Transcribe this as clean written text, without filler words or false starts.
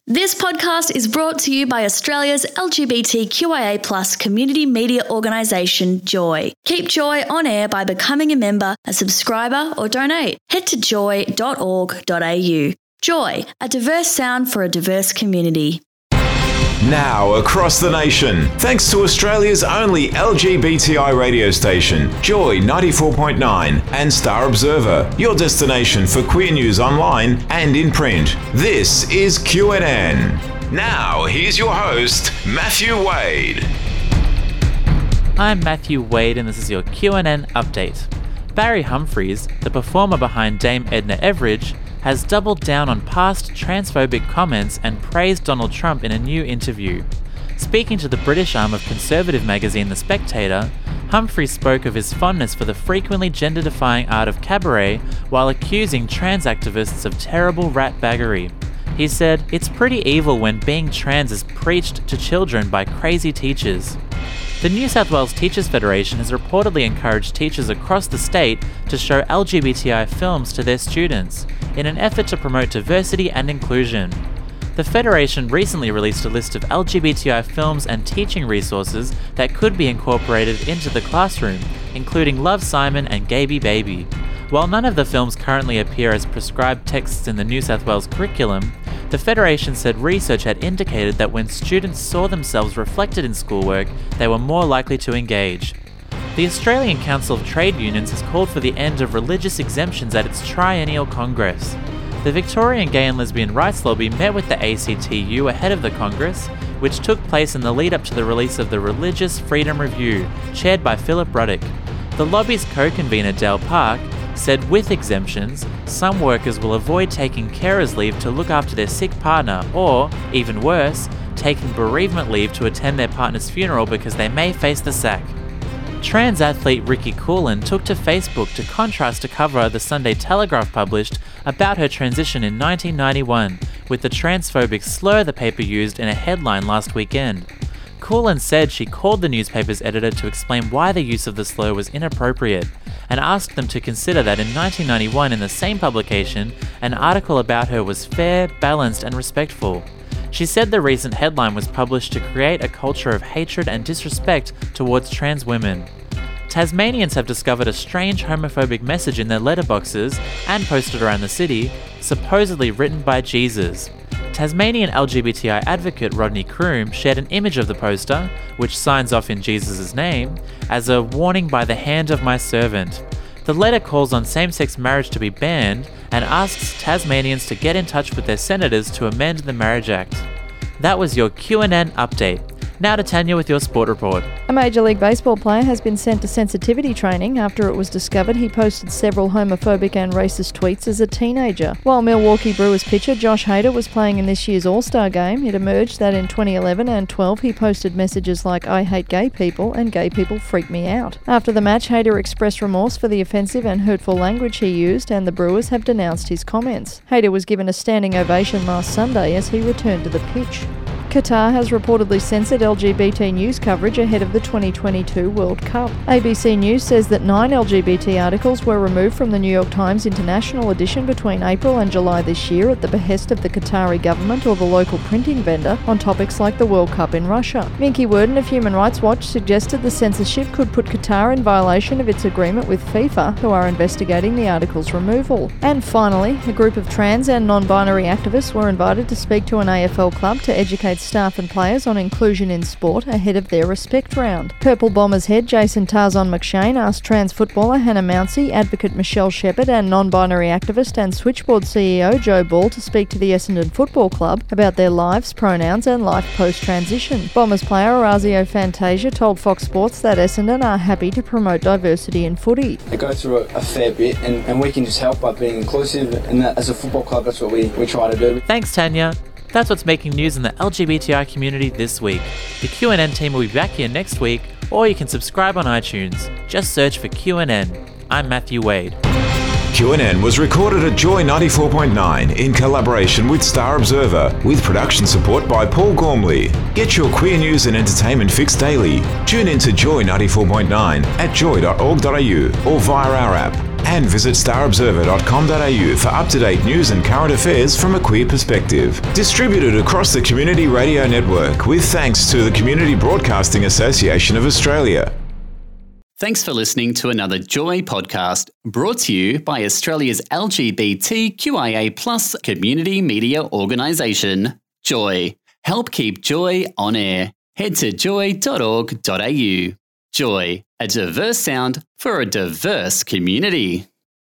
This podcast is brought to you by Australia's LGBTQIA+ community media organisation, Joy. Keep Joy on air by becoming a member, a subscriber or donate. Head to joy.org.au. Joy, a diverse sound for a diverse community. Now across the nation, thanks to Australia's only LGBTI radio station, Joy 94.9 and Star Observer, your destination for queer news online and in print. This is QNN. Now, here's your host, Matthew Wade. I'm Matthew Wade and this is your QNN update. Barry Humphries, the performer behind Dame Edna Everage, has doubled down on past transphobic comments and praised Donald Trump in a new interview. Speaking to the British arm of conservative magazine The Spectator, Humphries spoke of his fondness for the frequently gender-defying art of cabaret while accusing trans activists of terrible ratbaggery. He said, "It's pretty evil when being trans is preached to children by crazy teachers." The New South Wales Teachers Federation has reportedly encouraged teachers across the state to show LGBTI films to their students in an effort to promote diversity and inclusion. The Federation recently released a list of LGBTI films and teaching resources that could be incorporated into the classroom, including Love, Simon and Gaby Baby. While none of the films currently appear as prescribed texts in the New South Wales curriculum, the Federation said research had indicated that when students saw themselves reflected in schoolwork, they were more likely to engage. The Australian Council of Trade Unions has called for the end of religious exemptions at its triennial Congress. The Victorian Gay and Lesbian Rights Lobby met with the ACTU ahead of the Congress, which took place in the lead-up to the release of the Religious Freedom Review, chaired by Philip Ruddock. The lobby's co-convener Dale Park said with exemptions, some workers will avoid taking carers leave to look after their sick partner or, even worse, taking bereavement leave to attend their partner's funeral because they may face the sack. Trans athlete Ricky Coolin took to Facebook to contrast a cover the Sunday Telegraph published about her transition in 1991 with the transphobic slur the paper used in a headline last weekend. Coolin said she called the newspaper's editor to explain why the use of the slur was inappropriate and asked them to consider that in 1991 in the same publication, an article about her was fair, balanced and respectful. She said the recent headline was published to create a culture of hatred and disrespect towards trans women. Tasmanians have discovered a strange homophobic message in their letterboxes and posted around the city, supposedly written by Jesus. Tasmanian LGBTI advocate Rodney Croom shared an image of the poster, which signs off in Jesus' name, as a warning by the hand of my servant. The letter calls on same-sex marriage to be banned and asks Tasmanians to get in touch with their senators to amend the Marriage Act. That was your QNN update. Now to Tanya with your sport report. A Major League Baseball player has been sent to sensitivity training after it was discovered he posted several homophobic and racist tweets as a teenager. While Milwaukee Brewers pitcher Josh Hader was playing in this year's All-Star game, it emerged that in 2011 and 12 he posted messages like "I hate gay people" and "gay people freak me out." After the match, Hader expressed remorse for the offensive and hurtful language he used, and the Brewers have denounced his comments. Hader was given a standing ovation last Sunday as he returned to the pitch. Qatar has reportedly censored LGBT news coverage ahead of the 2022 World Cup. ABC News says that 9 LGBT articles were removed from the New York Times International edition between April and July this year at the behest of the Qatari government or the local printing vendor on topics like the World Cup in Russia. Minky Worden of Human Rights Watch suggested the censorship could put Qatar in violation of its agreement with FIFA, who are investigating the article's removal. And finally, a group of trans and non-binary activists were invited to speak to an AFL club to educate staff and players on inclusion in sport ahead of their respect round. Purple Bombers head Jason Tarzan McShane asked trans footballer Hannah Mounsey, advocate Michelle Shepherd and non-binary activist and Switchboard CEO Joe Ball to speak to the Essendon Football Club about their lives, pronouns and life post-transition. Bombers player Orazio Fantasia told Fox Sports that Essendon are happy to promote diversity in footy. They go through a fair bit and we can just help by being inclusive, and that, as a football club, that's what we try to do. Thanks, Tanya. That's what's making news in the LGBTI community this week. The QNN team will be back here next week, or you can subscribe on iTunes. Just search for QNN. I'm Matthew Wade. QNN was recorded at Joy 94.9 in collaboration with Star Observer, with production support by Paul Gormley. Get your queer news and entertainment fix daily. Tune in to Joy 94.9 at joy.org.au or via our app. And visit starobserver.com.au for up-to-date news and current affairs from a queer perspective. Distributed across the Community Radio Network with thanks to the Community Broadcasting Association of Australia. Thanks for listening to another Joy podcast brought to you by Australia's LGBTQIA+ community media organisation, Joy. Help keep Joy on air. Head to joy.org.au. Joy, a diverse sound for a diverse community.